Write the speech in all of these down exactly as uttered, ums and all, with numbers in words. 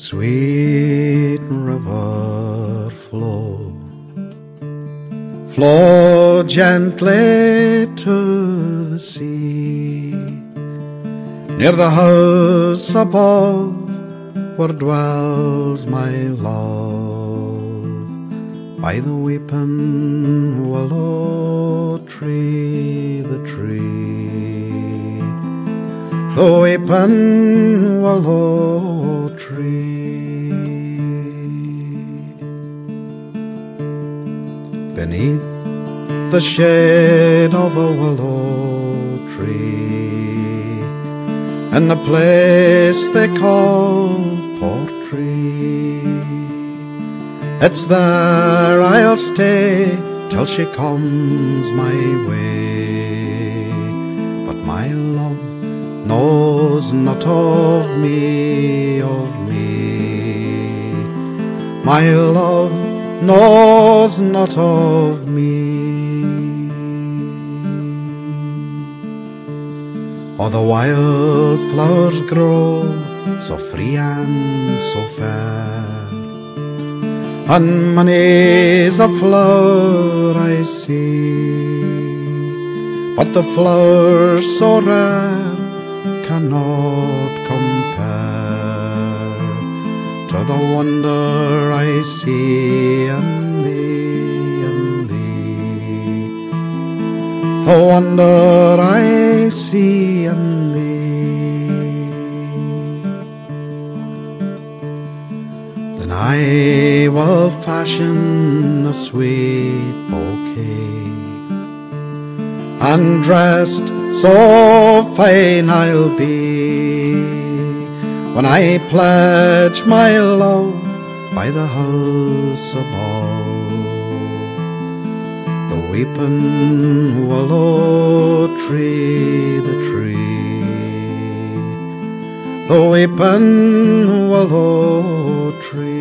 Sweet river, flow, flow gently to the sea, near the house above where dwells my love, by the weeping willow tree, the tree, the weeping willow tree. Beneath the shade of a willow tree, in the place they call Portree, it's there I'll stay till she comes my way. But my love knows not of me, of me. My love knows not of me. Oh, the wild flowers grow so free and so fair, and many's a flower I see, but the flowers so rare cannot compare to the wonder I see in thee, in thee, the wonder I see in thee. Then I will fashion a sweet bouquet, and dressed so fine I'll be, when I pledge my love by the house above, the weeping willow tree, the tree, the weeping willow tree.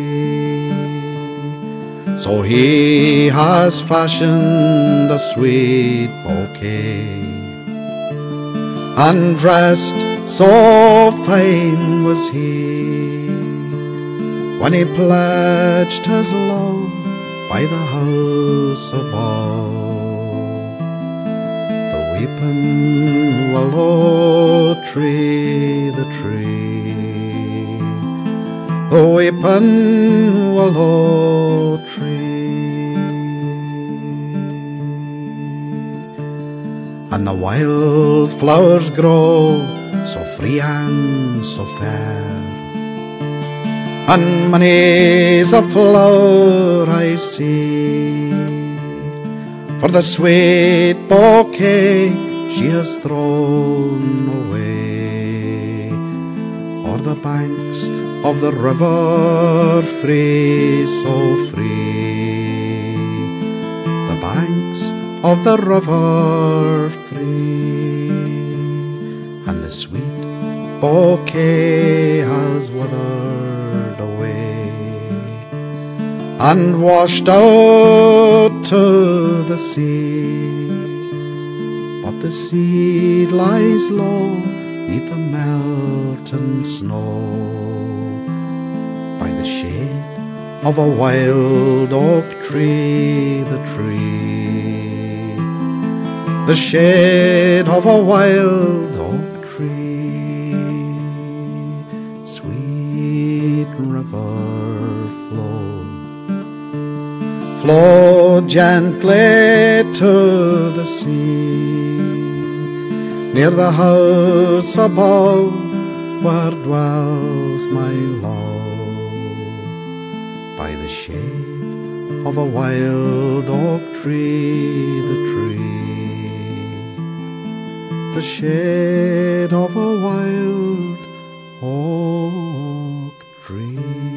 So he has fashioned a sweet bouquet, and dressed so fine was he, when he pledged his love by the house above, the weeping willow tree, the tree, the weeping willow tree. And the wild flowers grow so free and so fair, and many's a flower I see, for the sweet bouquet she has thrown away, o'er the banks of the river free, so free, the banks of the river free, and the sweet bouquet has withered away and washed out to the sea, but the seed lies low neath the melting snow, by the shade of a wild oak tree, the tree, the shade of a wild oak tree. Sweet river, flow, flow gently to the sea, near the house above where dwells my love, by the shade of a wild oak tree, the tree, the shade of a wild oak tree.